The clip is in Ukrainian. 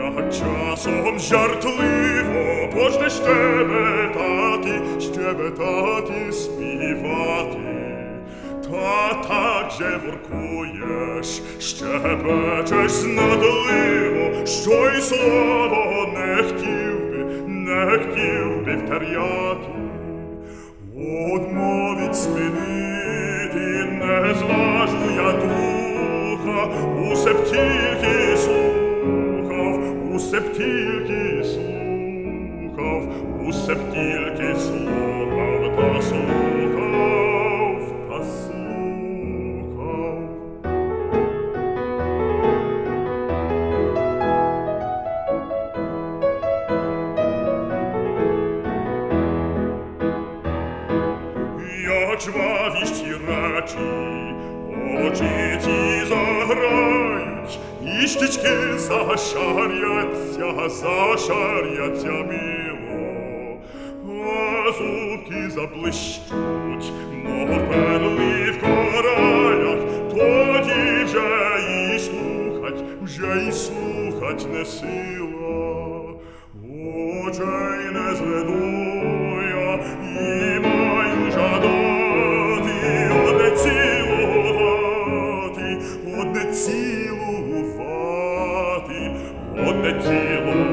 як часом жартливо почнеш щебетати, співати, та так же воркуєш, щебечеш знадливо, що й слово не хотів би втеряти. Одмовить спинити не зважу я духа, усе б тільки слухав, усе б тільки слухав, усе б тільки слухав та слухав та слухав. Як жвавіші речі, очі ті заграють, і щічки зашаряться мило, а зубки заблищуть, мов перли в коралях, тоді вже й слухать не сила, очей не зведу я, і маю жадати одне цілувати, одне цілувати, одне цілувати.